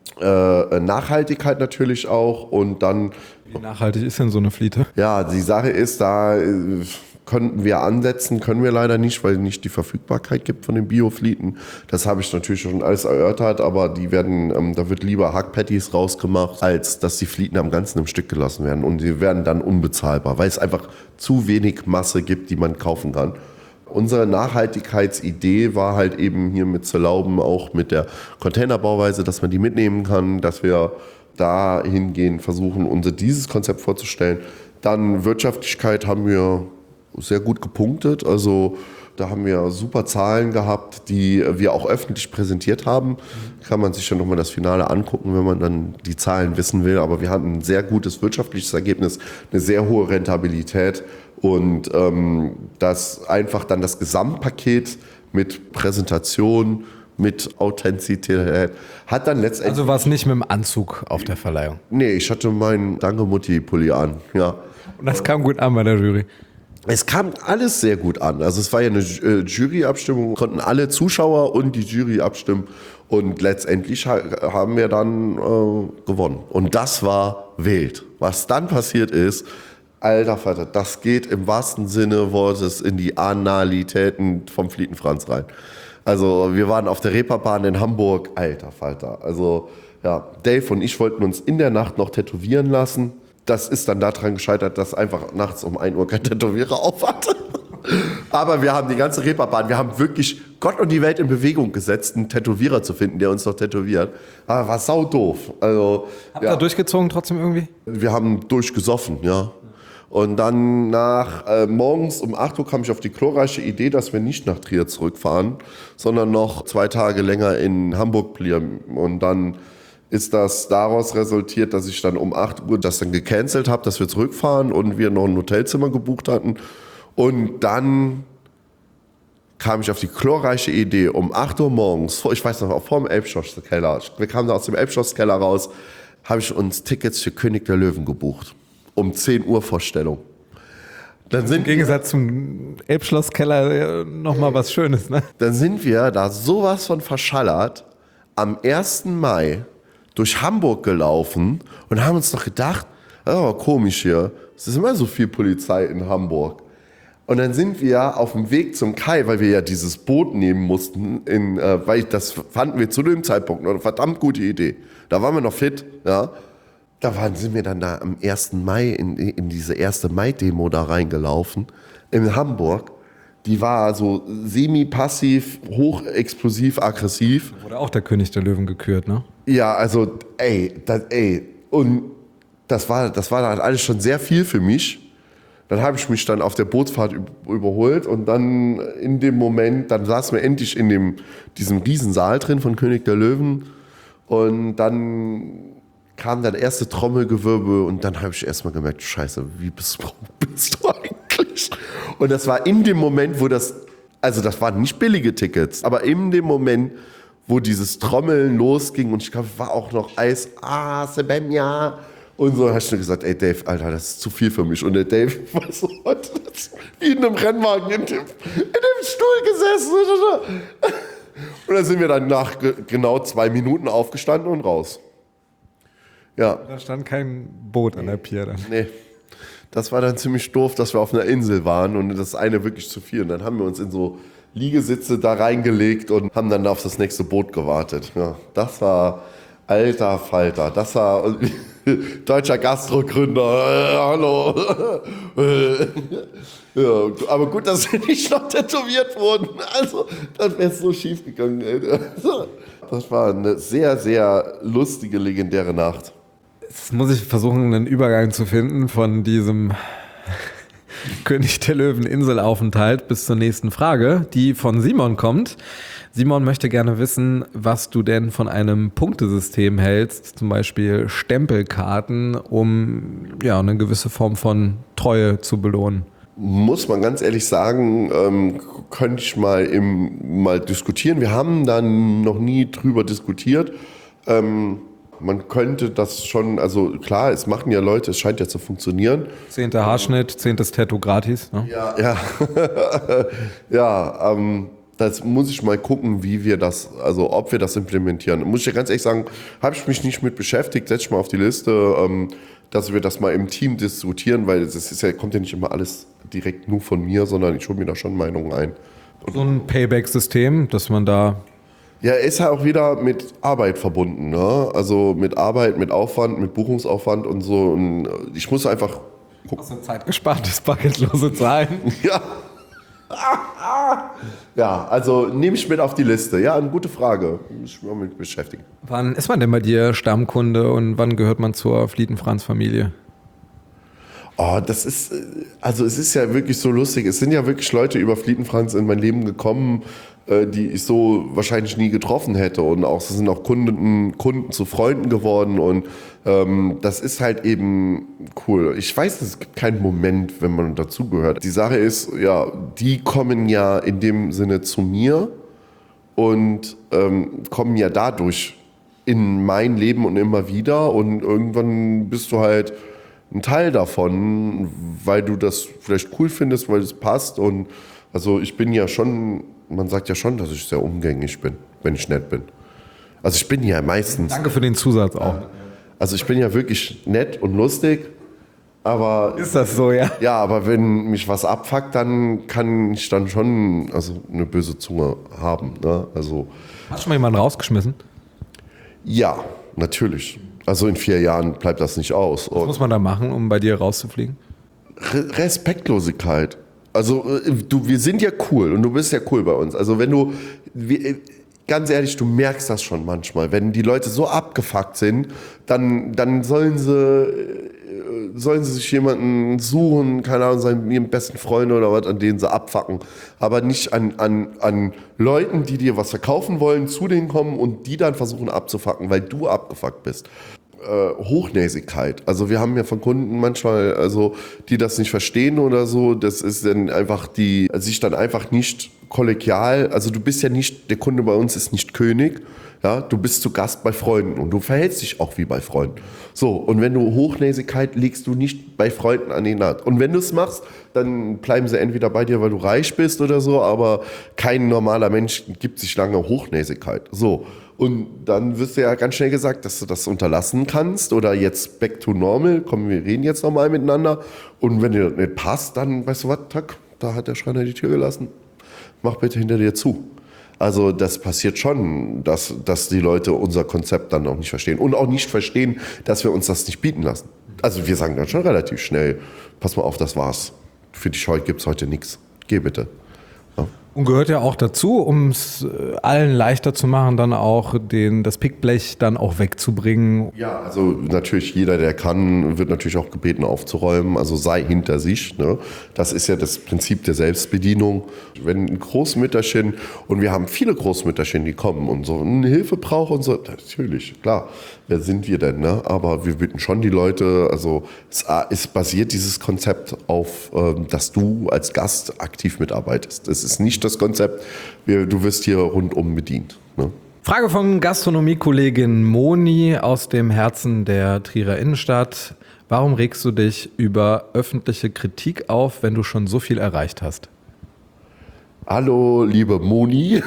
äh, Nachhaltigkeit natürlich auch und dann... Wie nachhaltig ist denn so eine Fliete? Ja, die Sache ist, da äh, könnten wir ansetzen, können wir leider nicht, weil es nicht die Verfügbarkeit gibt von den Bioflieten. Das habe ich natürlich schon alles erörtert, aber die werden, ähm, da wird lieber Hackpatties rausgemacht, als dass die Flieten am Ganzen im Stück gelassen werden. Und die werden dann unbezahlbar, weil es einfach zu wenig Masse gibt, die man kaufen kann. Unsere Nachhaltigkeitsidee war halt eben hier mit Zerlauben auch mit der Containerbauweise, dass man die mitnehmen kann, dass wir dahingehend versuchen, unser dieses Konzept vorzustellen. Dann Wirtschaftlichkeit haben wir sehr gut gepunktet. Also da haben wir super Zahlen gehabt, die wir auch öffentlich präsentiert haben. Kann man sich ja nochmal das Finale angucken, wenn man dann die Zahlen wissen will. Aber wir hatten ein sehr gutes wirtschaftliches Ergebnis, eine sehr hohe Rentabilität und ähm, das einfach dann das Gesamtpaket mit Präsentation, mit Authentizität hat dann letztendlich... Also war es nicht mit dem Anzug auf der Verleihung? Nee, ich hatte meinen Danke-Mutti-Pulli an, ja. Und das kam gut an bei der Jury? Es kam alles sehr gut an. Also es war ja eine äh, Juryabstimmung, konnten alle Zuschauer und die Jury abstimmen und letztendlich ha- haben wir dann äh, gewonnen. Und das war wild. Was dann passiert ist, alter Vater, das geht im wahrsten Sinne Wortes in die Analitäten vom Flietenfranz rein. Also wir waren auf der Reeperbahn in Hamburg, alter Falter. Also ja, Dave und ich wollten uns in der Nacht noch tätowieren lassen. Das ist dann daran gescheitert, dass einfach nachts um ein Uhr kein Tätowierer auf hatte. Aber wir haben die ganze Reeperbahn, wir haben wirklich Gott und die Welt in Bewegung gesetzt, einen Tätowierer zu finden, der uns noch tätowiert. Aber war sau doof. Also, Habt ihr ja. durchgezogen trotzdem irgendwie? Wir haben durchgesoffen, ja. Und dann nach äh, morgens um acht Uhr kam ich auf die glorreiche Idee, dass wir nicht nach Trier zurückfahren, sondern noch zwei Tage länger in Hamburg blieben. Und dann ist das daraus resultiert, dass ich dann um acht Uhr das dann gecancelt habe, dass wir zurückfahren und wir noch ein Hotelzimmer gebucht hatten. Und dann kam ich auf die glorreiche Idee, um acht Uhr morgens, ich weiß noch, auch vor dem Elbschlosskeller, wir kamen da aus dem Elbschlosskeller raus, habe ich uns Tickets für König der Löwen gebucht. Um zehn Uhr Vorstellung. Dann sind Im Gegensatz zum Elbschlosskeller nochmal was Schönes, ne? Dann sind wir da sowas von verschallert am ersten Mai durch Hamburg gelaufen und haben uns doch gedacht, das ist aber komisch hier, es ist immer so viel Polizei in Hamburg. Und dann sind wir auf dem Weg zum Kai, weil wir ja dieses Boot nehmen mussten, in, äh, weil ich, das fanden wir zu dem Zeitpunkt eine verdammt gute Idee. Da waren wir noch fit, ja. Da waren, sind wir dann da am ersten Mai in, in diese erste Mai-Demo da reingelaufen in Hamburg. Die war so semi-passiv, hochexplosiv, aggressiv. Wurde auch der König der Löwen gekürt, ne? Ja, also ey, das, ey. Und das war, das war dann alles schon sehr viel für mich. Dann habe ich mich dann auf der Bootsfahrt überholt und dann in dem Moment, dann saßen wir endlich in dem, diesem Riesensaal drin von König der Löwen und dann kam dann erste Trommelgewirbel und dann habe ich erstmal gemerkt, scheiße, wie bist, bist du eigentlich? Und das war in dem Moment, wo das, also das waren nicht billige Tickets, aber in dem Moment, wo dieses Trommeln losging und ich glaube, war auch noch Eis, ah, Sebemja und so, habe ich nur gesagt, ey Dave, Alter, das ist zu viel für mich. Und der Dave war so wie in einem Rennwagen in dem, in dem Stuhl gesessen. Und dann sind wir dann nach genau zwei Minuten aufgestanden und raus. Ja. Da stand kein Boot an der Pier dann. Nee. Das war dann ziemlich doof, dass wir auf einer Insel waren und das eine wirklich zu viel. Und dann haben wir uns in so Liegesitze da reingelegt und haben dann auf das nächste Boot gewartet. Ja, das war alter Falter. Das war deutscher Gastrogründer. Äh, hallo. Ja, aber gut, dass wir nicht noch tätowiert wurden. Also, das wäre so schief gegangen. Ey. Das war eine sehr, sehr lustige, legendäre Nacht. Jetzt muss ich versuchen, einen Übergang zu finden von diesem König der Löwen Inselaufenthalt bis zur nächsten Frage, die von Simon kommt. Simon möchte gerne wissen, was du denn von einem Punktesystem hältst, zum Beispiel Stempelkarten, um ja, eine gewisse Form von Treue zu belohnen. Muss man ganz ehrlich sagen, ähm, könnte ich mal, im, mal diskutieren. Wir haben dann noch nie drüber diskutiert. Ähm, man könnte das schon, also klar, es machen ja Leute, es scheint ja zu funktionieren. Zehnter Haarschnitt, zehntes Tattoo gratis. Ne? Ja, ja, ja ähm, das muss ich mal gucken, wie wir das, also ob wir das implementieren. Muss ich ja ganz ehrlich sagen, habe ich mich nicht mit beschäftigt, setze ich mal auf die Liste, ähm, dass wir das mal im Team diskutieren, weil das ist ja, kommt ja nicht immer alles direkt nur von mir, sondern ich hole mir da schon Meinungen ein. So ein Payback-System, dass man da... Ja, ist halt auch wieder mit Arbeit verbunden, ne? Also mit Arbeit, mit Aufwand, mit Buchungsaufwand und so. Und ich muss einfach gucken. Hast du Zeit gespart, das bucketlose Zahlen? Ja. Ja, also nehme ich mit auf die Liste. Ja, eine gute Frage. Muss ich mich mal mit beschäftigen. Wann ist man denn bei dir Stammkunde und wann gehört man zur Flietenfranz-Familie? Oh, das ist, also es ist ja wirklich so lustig. Es sind ja wirklich Leute über Flietenfranz in mein Leben gekommen, die ich so wahrscheinlich nie getroffen hätte. Und auch, es sind auch Kunden, Kunden zu Freunden geworden. Und ähm, das ist halt eben cool. Ich weiß, es gibt keinen Moment, wenn man dazugehört. Die Sache ist, ja, die kommen ja in dem Sinne zu mir und ähm, kommen ja dadurch in mein Leben und immer wieder. Und irgendwann bist du halt ein Teil davon, weil du das vielleicht cool findest, weil es passt. Und also ich bin ja schon... Man sagt ja schon, dass ich sehr umgänglich bin, wenn ich nett bin. Also ich bin ja meistens... Danke für den Zusatz auch. Also ich bin ja wirklich nett und lustig, aber... Ist das so, ja? Ja, aber wenn mich was abfuckt, dann kann ich dann schon also eine böse Zunge haben. Ne? Also, Hast du schon mal jemanden rausgeschmissen? ja, natürlich. Also in vier Jahren bleibt das nicht aus. Was muss man da machen, um bei dir rauszufliegen? Re- Respektlosigkeit. Also du, wir sind ja cool und du bist ja cool bei uns. Also wenn du, wir, ganz ehrlich, du merkst das schon manchmal. Wenn die Leute so abgefuckt sind, dann, dann sollen sie, sollen sie sich jemanden suchen, keine Ahnung, seinen ihren besten Freund oder was, an denen sie abfucken. Aber nicht an, an, an Leuten, die dir was verkaufen wollen, zu denen kommen und die dann versuchen abzufucken, weil du abgefuckt bist. Äh, Hochnäsigkeit. Also wir haben ja von Kunden manchmal, also die das nicht verstehen oder so, das ist dann einfach die, sich dann einfach nicht kollegial, also du bist ja nicht, der Kunde bei uns ist nicht König, ja, du bist zu Gast bei Freunden und du verhältst dich auch wie bei Freunden. So, und wenn du Hochnäsigkeit legst du nicht bei Freunden an die Naht. Und wenn du es machst, dann bleiben sie entweder bei dir, weil du reich bist oder so, aber kein normaler Mensch gibt sich lange Hochnäsigkeit. So. Und dann wirst du ja ganz schnell gesagt, dass du das unterlassen kannst oder jetzt back to normal, komm, wir reden jetzt nochmal miteinander. Und wenn dir das nicht passt, dann, weißt du was, tack, da hat der Schreiner die Tür gelassen, mach bitte hinter dir zu. Also das passiert schon, dass, dass die Leute unser Konzept dann auch nicht verstehen und auch nicht verstehen, dass wir uns das nicht bieten lassen. Also wir sagen dann schon relativ schnell, pass mal auf, das war's. Für dich gibt es heute nichts. Geh bitte. Ja. Und gehört ja auch dazu, um es allen leichter zu machen, dann auch den, das Pickblech dann auch wegzubringen. Ja, also natürlich jeder, der kann, wird natürlich auch gebeten aufzuräumen, also sei hinter sich. Ne? Das ist ja das Prinzip der Selbstbedienung. Wenn ein Großmütterchen, und wir haben viele Großmütterchen, die kommen und so eine Hilfe brauchen und so, natürlich, klar, wer sind wir denn? Ne? Aber wir bitten schon die Leute, also es, es basiert dieses Konzept auf, dass du als Gast aktiv mitarbeitest. Es ist nicht das Konzept, wir, du wirst hier rundum bedient. Ne? Frage von Gastronomiekollegin Moni aus dem Herzen der Trierer Innenstadt. Warum regst du dich über öffentliche Kritik auf, wenn du schon so viel erreicht hast? Hallo, liebe Moni.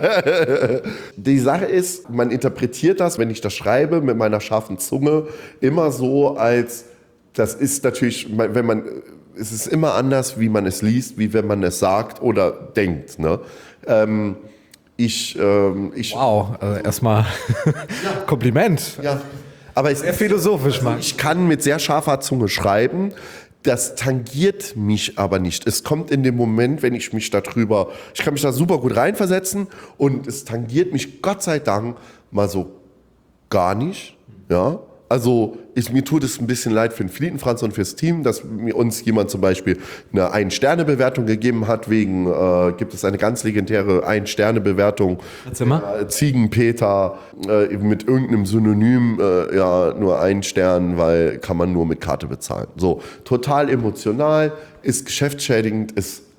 Die Sache ist, man interpretiert das, wenn ich das schreibe, mit meiner scharfen Zunge, immer so als, das ist natürlich, wenn man, es ist immer anders, wie man es liest, wie wenn man es sagt oder denkt. Ne? Ähm, ich, ähm, ich, wow, also erstmal Kompliment. Ja, aber es, sehr philosophisch, Mann. Ich kann mit sehr scharfer Zunge schreiben. Das tangiert mich aber nicht. Es kommt in dem Moment, wenn ich mich darüber, ich kann mich da super gut reinversetzen und es tangiert mich Gott sei Dank mal so gar nicht. Ja, also ich, mir tut es ein bisschen leid für den Flietenfranz und fürs Team, dass mir uns jemand zum Beispiel eine Ein-Sterne-Bewertung gegeben hat, wegen, äh, gibt es eine ganz legendäre Ein-Sterne-Bewertung. Äh, Ziegenpeter äh, mit irgendeinem Synonym, äh, ja, nur ein Stern, weil kann man nur mit Karte bezahlen. So, total emotional, ist geschäftsschädigend, ist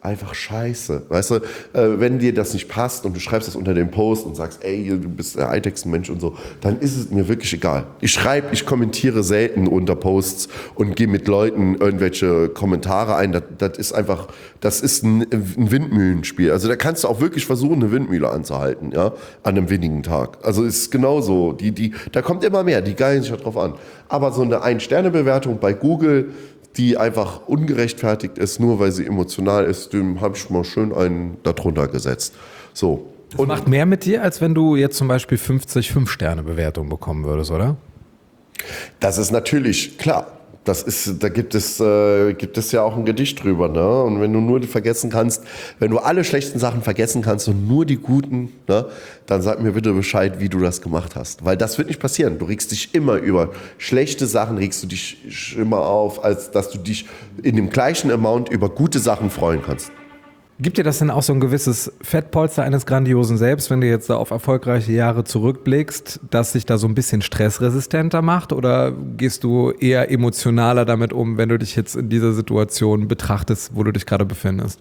einfach scheiße. Weißt du, äh, wenn dir das nicht passt und du schreibst das unter dem Post und sagst, ey, du bist ein Eidechsenmensch und so, dann ist es mir wirklich egal. Ich schreibe, ich kommentiere selten unter Posts und gehe mit Leuten irgendwelche Kommentare ein. Das, das ist einfach, das ist ein, ein Windmühlenspiel. Also da kannst du auch wirklich versuchen, eine Windmühle anzuhalten, ja, an einem windigen Tag. Also ist genauso. Die, die, da kommt immer mehr, die geilen sich drauf an. Aber so eine Ein-Sterne-Bewertung bei Google, die einfach ungerechtfertigt ist, nur weil sie emotional ist, dem habe ich mal schön einen darunter gesetzt. So. Das Und macht mehr mit dir, als wenn du jetzt zum Beispiel fünfzig Fünf-Sterne-Bewertungen bekommen würdest, oder? das ist natürlich klar. Das ist, da gibt es, äh, gibt es ja auch ein Gedicht drüber, ne? Und wenn du nur die vergessen kannst, wenn du alle schlechten Sachen vergessen kannst und nur die guten, ne, dann sag mir bitte Bescheid, wie du das gemacht hast. Weil das wird nicht passieren. Du regst dich immer über schlechte Sachen, regst du dich immer auf, als dass du dich in dem gleichen Amount über gute Sachen freuen kannst. Gibt dir das denn auch so ein gewisses Fettpolster eines grandiosen Selbst, wenn du jetzt da auf erfolgreiche Jahre zurückblickst, dass sich da so ein bisschen stressresistenter macht? Oder gehst du eher emotionaler damit um, wenn du dich jetzt in dieser Situation betrachtest, wo du dich gerade befindest?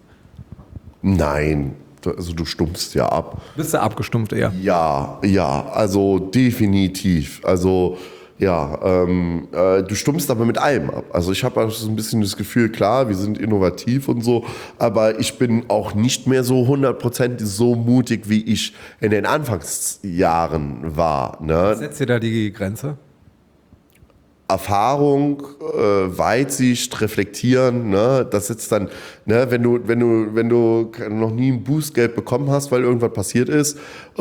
Nein, also du stumpfst ja ab. Bist du abgestumpft eher? Ja, ja, also definitiv. Also ja, ähm, äh, du stumpfst aber mit allem ab. Also ich habe so ein bisschen das Gefühl, klar, wir sind innovativ und so, aber ich bin auch nicht mehr so hundertprozentig so mutig, wie ich in den Anfangsjahren war. Ne? Setzt dir da die Grenze? Erfahrung, äh, Weitsicht, reflektieren, ne? Das ist dann, ne, wenn du, wenn du, wenn du noch nie ein Boostgeld bekommen hast, weil irgendwas passiert ist, äh,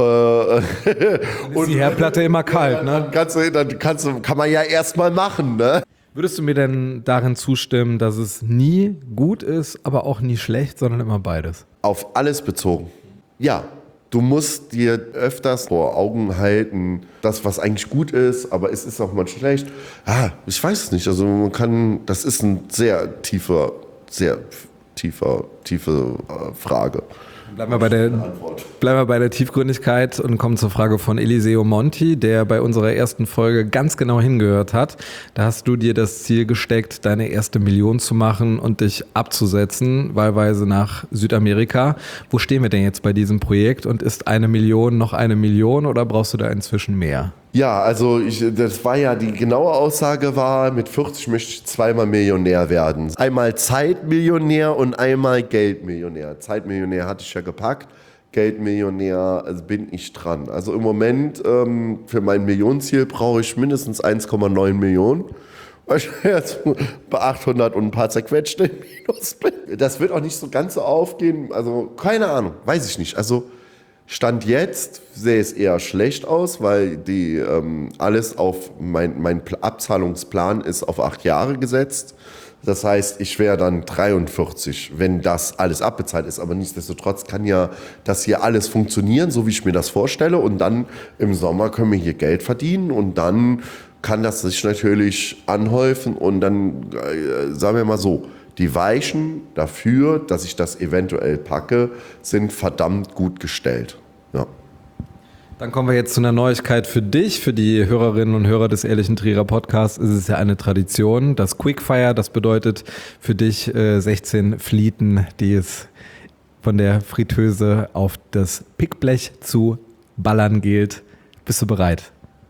und die Herdplatte immer kalt, ne? Dann kannst du, dann kannst du, kann man ja erstmal machen, ne? Würdest du mir denn darin zustimmen, dass es nie gut ist, aber auch nie schlecht, sondern immer beides? Auf alles bezogen. Ja. Du musst dir öfters vor Augen halten, das, was eigentlich gut ist, aber es ist auch mal schlecht. Ah, ich weiß es nicht. Also man kann, das ist ein sehr tiefer, sehr tiefer, tiefe äh, Frage. Bleiben wir bei der, bleiben wir bei der Tiefgründigkeit und kommen zur Frage von Eliseo Monti, der bei unserer ersten Folge ganz genau hingehört hat. Da hast du dir das Ziel gesteckt, deine erste Million zu machen und dich abzusetzen, wahlweise nach Südamerika. Wo stehen wir denn jetzt bei diesem Projekt und ist eine Million noch eine Million oder brauchst du da inzwischen mehr? Ja, also ich, das war ja, die genaue Aussage war, mit vierzig möchte ich zweimal Millionär werden. Einmal Zeitmillionär und einmal Geldmillionär. Zeitmillionär hatte ich ja gepackt, Geldmillionär, also bin ich dran. Also im Moment ähm, für mein Millionenziel brauche ich mindestens eins Komma neun Millionen. Weil ich jetzt bei achthundert und ein paar zerquetschte Minus bin. Das wird auch nicht so ganz so aufgehen, also keine Ahnung, weiß ich nicht. Also Stand jetzt sähe es eher schlecht aus, weil die ähm, alles auf mein, mein Abzahlungsplan ist auf acht Jahre gesetzt. Das heißt, ich wäre dann dreiundvierzig, wenn das alles abbezahlt ist. Aber nichtsdestotrotz kann ja das hier alles funktionieren, so wie ich mir das vorstelle. Und dann im Sommer können wir hier Geld verdienen und dann kann das sich natürlich anhäufen. Und dann, äh, sagen wir mal so, die Weichen dafür, dass ich das eventuell packe, sind verdammt gut gestellt. Ja. Dann kommen wir jetzt zu einer Neuigkeit für dich, für die Hörerinnen und Hörer des Ehrlichen Trierer Podcasts. Ist es ja eine Tradition. Das Quickfire, das bedeutet für dich äh, sechzehn Flieten, die es von der Fritteuse auf das Pickblech zu ballern gilt. Bist du bereit?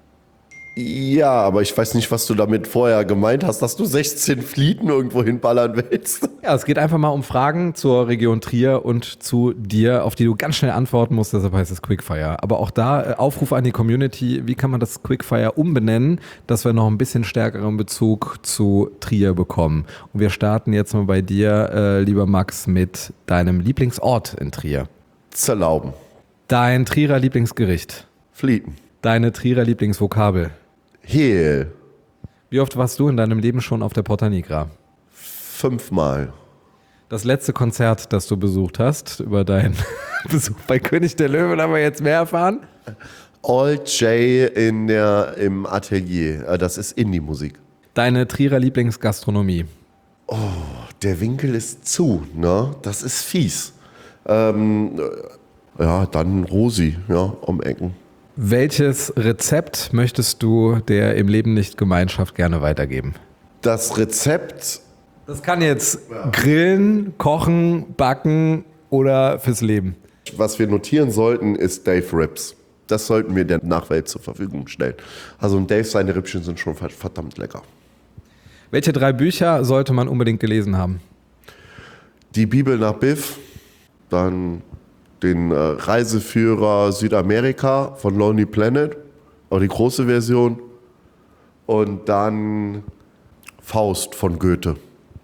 Ja, aber ich weiß nicht, was du damit vorher gemeint hast, dass du sechzehn Flieten irgendwo hinballern willst. Ja, es geht einfach mal um Fragen zur Region Trier und zu dir, auf die du ganz schnell antworten musst, deshalb heißt es Quickfire. Aber auch da äh, Aufruf an die Community, wie kann man das Quickfire umbenennen, dass wir noch ein bisschen stärkeren Bezug zu Trier bekommen. Und wir starten jetzt mal bei dir, äh, lieber Max, mit deinem Lieblingsort in Trier. Zerlauben. Dein Trierer Lieblingsgericht. Flieten. Deine Trierer Lieblingsvokabel. Hehl. Wie oft warst du in deinem Leben schon auf der Porta Nigra? Fünfmal. Das letzte Konzert, das du besucht hast, über deinen Besuch bei König der Löwen, haben wir jetzt mehr erfahren? All J in der, im Atelier. Das ist Indie-Musik. Deine Trierer Lieblingsgastronomie? Oh, der Winkel ist zu, ne? Das ist fies. Ähm, ja, dann Rosi, ja, um Ecken. Welches Rezept möchtest du der im Leben nicht Gemeinschaft gerne weitergeben? Das Rezept Das kann jetzt grillen, kochen, backen oder fürs Leben. Was wir notieren sollten, ist Dave Ribs. Das sollten wir der Nachwelt zur Verfügung stellen. Also und Dave, seine Rippchen sind schon verdammt lecker. Welche drei Bücher sollte man unbedingt gelesen haben? Die Bibel nach Biff, dann den äh, Reiseführer Südamerika von Lonely Planet, auch die große Version, und dann Faust von Goethe.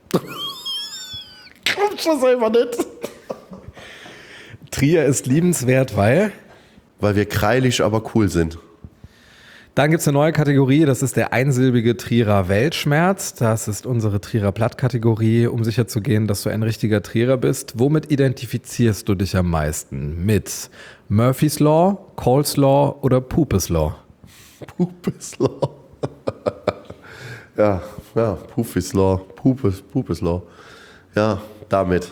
Kommt schon selber nicht. Trier ist liebenswert, weil? Weil wir kreilig, aber cool sind. Dann gibt es eine neue Kategorie, das ist der einsilbige Trierer Weltschmerz. Das ist unsere Trierer Plattkategorie, um sicherzugehen, dass du ein richtiger Trierer bist. Womit identifizierst du dich am meisten? Mit Murphy's Law, Cole's Law oder Poop's Law? Poop's Law. ja, ja, Poop's Law. Poop's, Poop's Law. Ja, damit.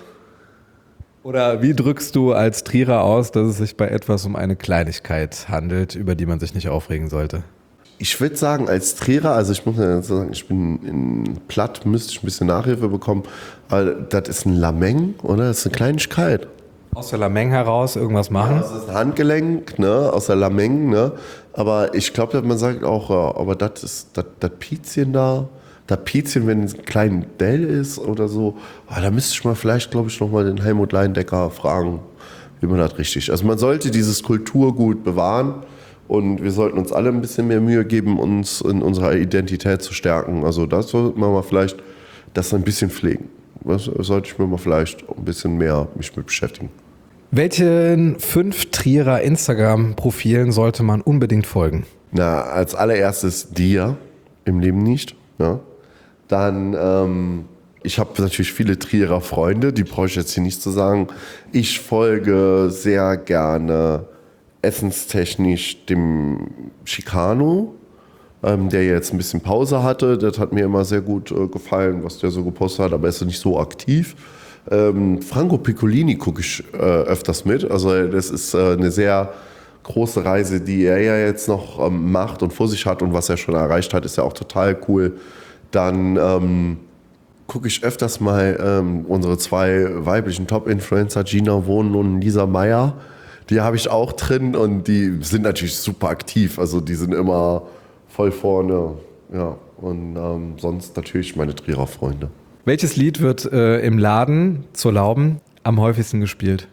Oder wie drückst du als Trierer aus, dass es sich bei etwas um eine Kleinigkeit handelt, über die man sich nicht aufregen sollte? Ich würde sagen, als Trierer, also ich muss ja sagen, ich bin in platt, müsste ich ein bisschen Nachhilfe bekommen, weil das ist ein Lameng, oder? Das ist eine Kleinigkeit. Aus der Lameng heraus irgendwas machen? Ja, das ist ein Handgelenk, ne, aus der Lameng, ne? Aber ich glaube, man sagt auch, ja, aber das ist das, das Piezchen da, das Piezchen, wenn es ein kleiner Dell ist oder so, ah, da müsste ich mal vielleicht, glaube ich, nochmal den Helmut Leindecker fragen, wie man das richtig. Also man sollte dieses Kulturgut bewahren und wir sollten uns alle ein bisschen mehr Mühe geben, uns in unserer Identität zu stärken. Also das sollte man mal vielleicht das ein bisschen pflegen. Das sollte ich mir mal vielleicht ein bisschen mehr mich mit beschäftigen. Welchen fünf Trierer Instagram-Profilen sollte man unbedingt folgen? Na, als allererstes dir im Leben nicht. Ja. Dann, ähm, ich habe natürlich viele Trierer Freunde, die brauche ich jetzt hier nicht zu sagen. Ich folge sehr gerne essenstechnisch dem Chicano, ähm, der jetzt ein bisschen Pause hatte. Das hat mir immer sehr gut äh, gefallen, was der so gepostet hat, aber er ist nicht so aktiv. Ähm, Franco Piccolini gucke ich äh, öfters mit. Also das ist äh, eine sehr große Reise, die er ja jetzt noch ähm, macht und vor sich hat und was er schon erreicht hat, ist ja auch total cool. Dann ähm, gucke ich öfters mal ähm, unsere zwei weiblichen Top-Influencer, Gina Wohnen und Lisa Meyer. Die habe ich auch drin und die sind natürlich super aktiv. Also die sind immer voll vorne. Ja. Und ähm, sonst natürlich meine Trierer Freunde. Welches Lied wird äh, im Laden zur Lauben am häufigsten gespielt?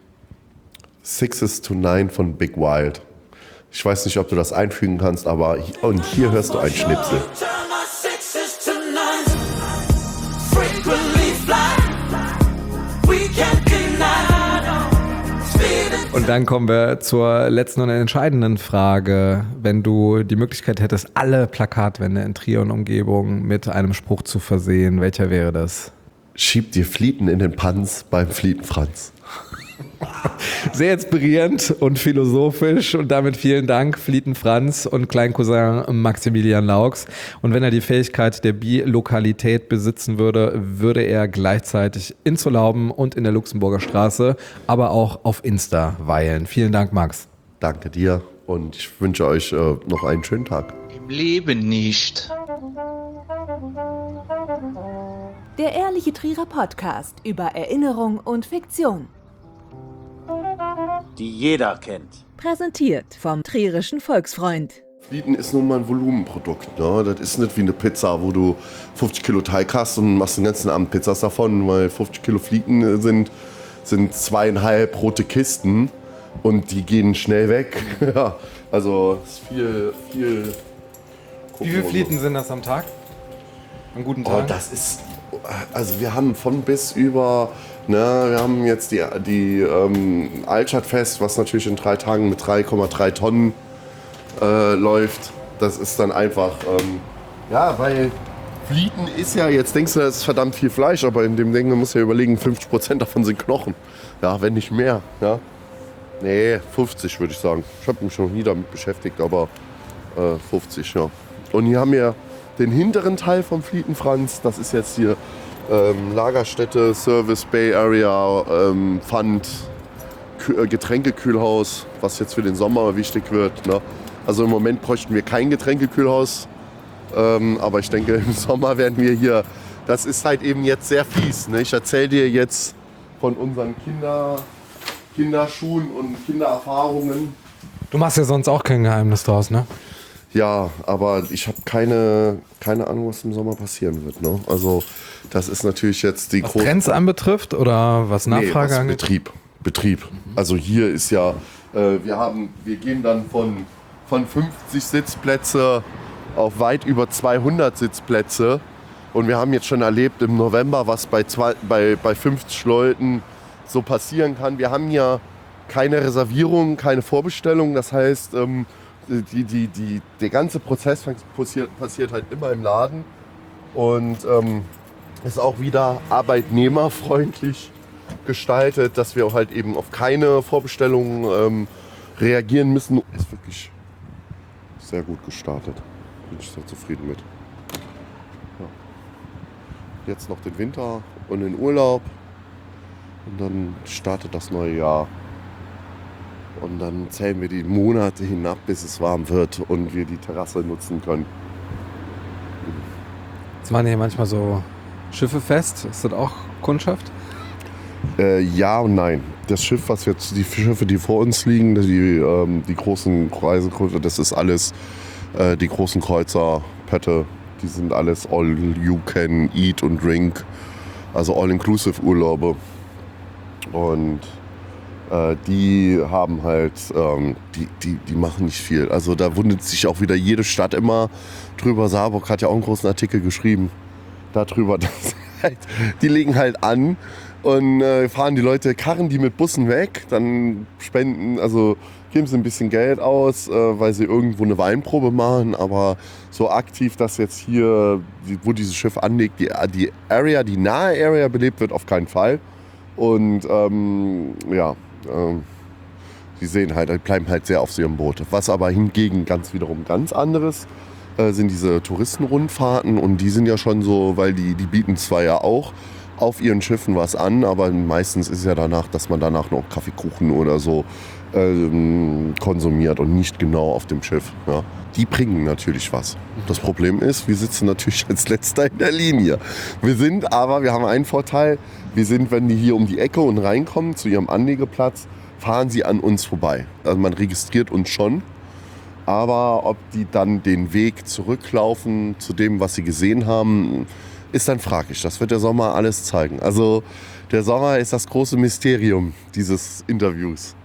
Sixes to Nine von Big Wild. Ich weiß nicht, ob du das einfügen kannst, aber hier, und hier hörst du einen Schnipsel. Und dann kommen wir zur letzten und entscheidenden Frage. Wenn du die Möglichkeit hättest, alle Plakatwände in Trier und Umgebung mit einem Spruch zu versehen, welcher wäre das? Schieb dir Flieten in den Panz beim Flietenfranz. Sehr inspirierend und philosophisch und damit vielen Dank Flietenfranz und Kleincousin Maximilian Laux. Und wenn er die Fähigkeit der Bilokalität besitzen würde, würde er gleichzeitig in Zolauben und in der Luxemburger Straße, aber auch auf Insta weilen. Vielen Dank, Max. Danke dir und ich wünsche euch äh, noch einen schönen Tag. Im Leben nicht. Der ehrliche Trierer Podcast über Erinnerung und Fiktion. Die jeder kennt. Präsentiert vom Trierischen Volksfreund. Flieten ist nun mal ein Volumenprodukt. Ne? Das ist nicht wie eine Pizza, wo du fünfzig Kilo Teig hast und machst den ganzen Abend Pizzas davon, weil fünfzig Kilo Flieten sind, sind zweieinhalb rote Kisten und die gehen schnell weg. Ja, also es ist viel, viel. Wie viele Flieten sind das am Tag? An guten Oh, Tagen? das ist, also wir haben von bis über, ne, wir haben jetzt die, die ähm, Altstadtfest, was natürlich in drei Tagen mit drei Komma drei Tonnen äh, läuft. Das ist dann einfach, ähm, ja, weil Flieten ist ja, jetzt denkst du, das ist verdammt viel Fleisch, aber in dem Ding musst du ja überlegen, fünfzig Prozent davon sind Knochen. Ja, wenn nicht mehr, ja. Nee, fünfzig würde ich sagen. Ich habe mich noch nie damit beschäftigt, aber äh, fünfzig, ja. Und hier haben wir den hinteren Teil vom Flietenfranz, das ist jetzt hier ähm, Lagerstätte, Service, Bay Area, ähm, Pfand, Kü- Getränkekühlhaus, was jetzt für den Sommer wichtig wird. Ne? Also im Moment bräuchten wir kein Getränkekühlhaus, ähm, aber ich denke, im Sommer werden wir hier das ist halt eben jetzt sehr fies. Ne? Ich erzähle dir jetzt von unseren Kinder, Kinderschuhen und Kindererfahrungen. Du machst ja sonst auch kein Geheimnis draus, ne? Ja, aber ich habe keine, keine Ahnung, was im Sommer passieren wird. Ne? Also das ist natürlich jetzt die Was große... Trends anbetrifft oder was Nachfrage nee, was angeht? Betrieb. Betrieb. Also hier ist ja, äh, wir haben, wir gehen dann von, von fünfzig Sitzplätze auf weit über zweihundert Sitzplätze. Und wir haben jetzt schon erlebt im November, was bei, zwei, bei, bei fünfzig Leuten so passieren kann. Wir haben ja keine Reservierung, keine Vorbestellung. Das heißt, ähm, die, die, die, der ganze Prozess passiert, passiert halt immer im Laden. Und ähm, ist auch wieder arbeitnehmerfreundlich gestaltet, dass wir halt eben auf keine Vorbestellungen ähm, reagieren müssen. Ist wirklich sehr gut gestartet. Bin ich sehr zufrieden mit. Ja. Jetzt noch den Winter und den Urlaub und dann startet das neue Jahr. Und dann zählen wir die Monate hinab, bis es warm wird und wir die Terrasse nutzen können. Es waren hier manchmal so Schiffe fest. Ist das auch Kundschaft? Äh, ja und nein. Das Schiff, was jetzt, die Schiffe, die vor uns liegen, die, ähm, die großen Reisekreuzer, das ist alles äh, die großen Kreuzer, Pötte, die sind alles all you can eat und drink, also all-inclusive Urlaube. Und äh, die haben halt, ähm, die, die, die machen nicht viel. Also da wundert sich auch wieder jede Stadt immer drüber. Saarburg hat ja auch einen großen Artikel geschrieben darüber, dass halt, die legen halt an und äh, fahren die Leute, karren die mit Bussen weg, dann spenden, also geben sie ein bisschen Geld aus, äh, weil sie irgendwo eine Weinprobe machen, aber so aktiv, dass jetzt hier, die, wo dieses Schiff anlegt, die, die Area, die nahe Area belebt wird, auf keinen Fall. Und ähm, ja, ähm, die sehen halt, die bleiben halt sehr auf ihrem Boot. Was aber hingegen ganz wiederum ganz anderes äh, sind diese Touristenrundfahrten und die sind ja schon so, weil die, die bieten zwar ja auch auf ihren Schiffen was an, aber meistens ist ja danach, dass man danach noch Kaffeekuchen oder so ähm, konsumiert und nicht genau auf dem Schiff. Ja. Die bringen natürlich was. Das Problem ist, wir sitzen natürlich als Letzter in der Linie. Wir sind aber, wir haben einen Vorteil, wir sind, wenn die hier um die Ecke und reinkommen zu ihrem Anlegeplatz, fahren sie an uns vorbei. Also man registriert uns schon, aber ob die dann den Weg zurücklaufen zu dem, was sie gesehen haben, ist dann fraglich. Das wird der Sommer alles zeigen. Also der Sommer ist das große Mysterium dieses Interviews.